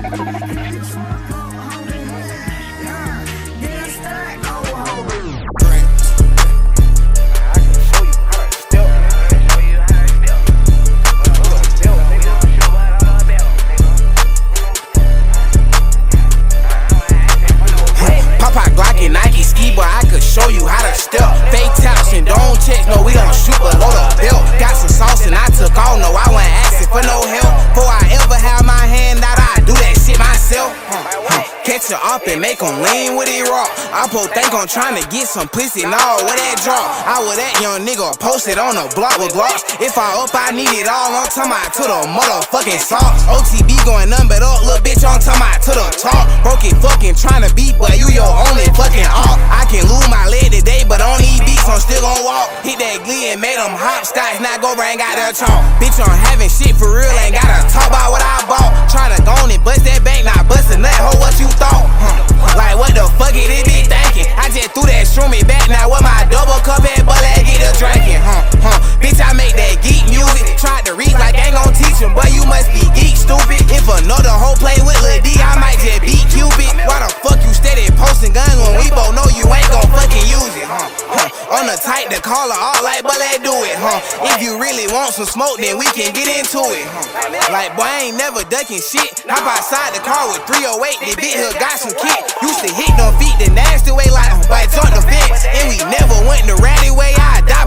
Show you how to step. Fake taps and don't check, no, we don't shoot below the belt. Got some sauce and I took off, no, I wasn't asking for no help. Before I ever have my hand out, I do that shit myself. Catch her up and make them lean with it raw. I think I'm trying to get some pussy, nah, where that drop? I was that young nigga posted on the block with glocks. If I up, I need it all, I'm talking about to the motherfucking socks. OTB going numbered up, little bitch, I'm talking about to the top. Broke it fucking trying to beat, but you your only fucking op. I can lose my leg today, but on these beats, I'm still gon' walk. Hit that glee and made them hopscotch, now go bring out that chalk. Bitch, I'm having shit for real, ain't gotta talk about what I bought. Tryna go on and bust that bank, now bust a nut, ho, what you thought? Like what the fuck it is be thinking? I just threw that shroomy back, now with my double cup at, but let's get a drinking. Bitch, I make that geek music. Tried to reach like ain't gon' teach him, but you must be geek stupid. If another hoe play with Lil D, I might just beat Cupid. Why the fuck you steady posting guns when we both know you ain't gon' fucking use it, On the tight, the caller all like, but let's do it, If you really want some smoke, then we can get into it, Like, boy, I ain't never ducking shit. Hop outside the car with 308, the big hood got some kick. Used to hit them feet the nasty way, like, but jump the fence. And we never went the ratty way, I die